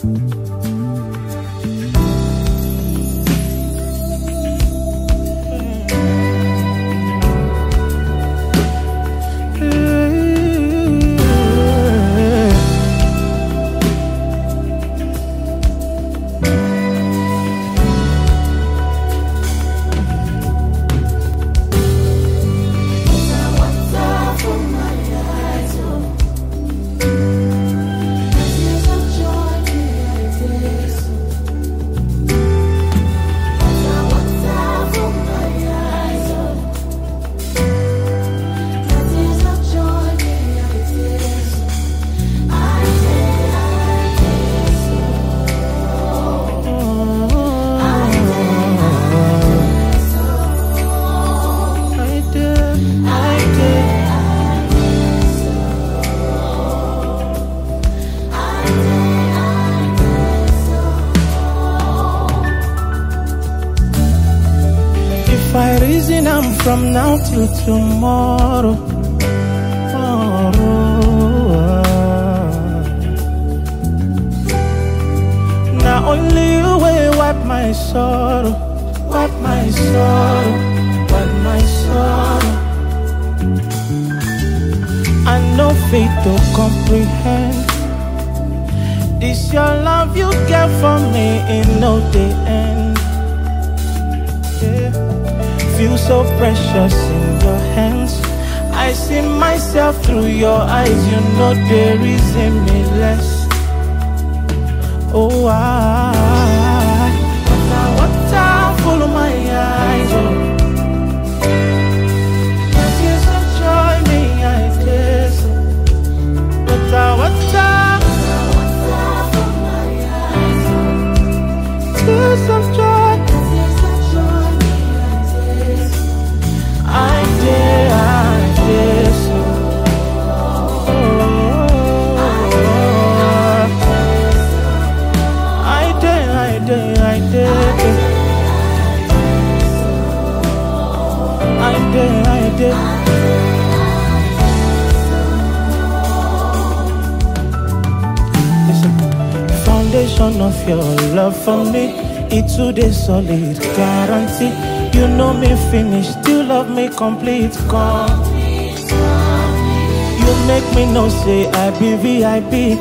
If I reason I'm from now till tomorrow, now only you will wipe my sorrow, wipe my sorrow, wipe my sorrow. I know faith to comprehend this your love you get for me in no day end. Yeah. Feel so precious in your hands. I see myself through your eyes. You know there is in me less. Oh, water full of my eyes. Oh, tears of joy me I taste. Water full of my eyes. Tears of joy. Listen, foundation of your love for me, it's today solid guarantee. You know me finish, still love me complete. Come, you make me know say I be VIP.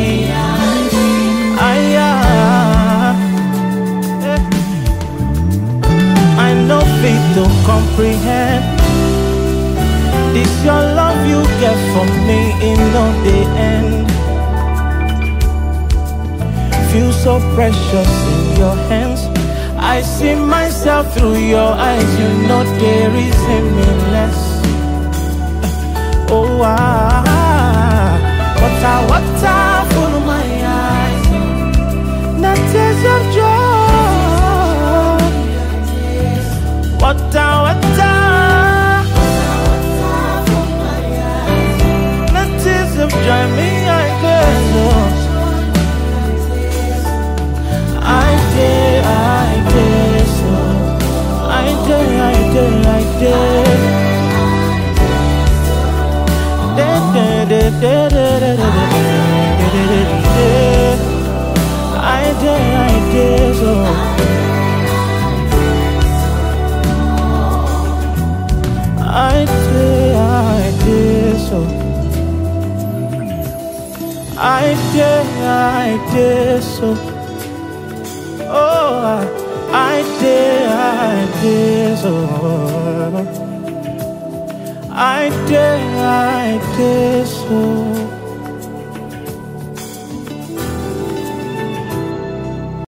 I know faith to comprehend this your love you get for me in no day end. Feel so precious in your hands. I see myself through your eyes. You know there is in me less. Oh, water full of my eyes. Not tears of joy. Water. Not tears of joy me I guess. I did so.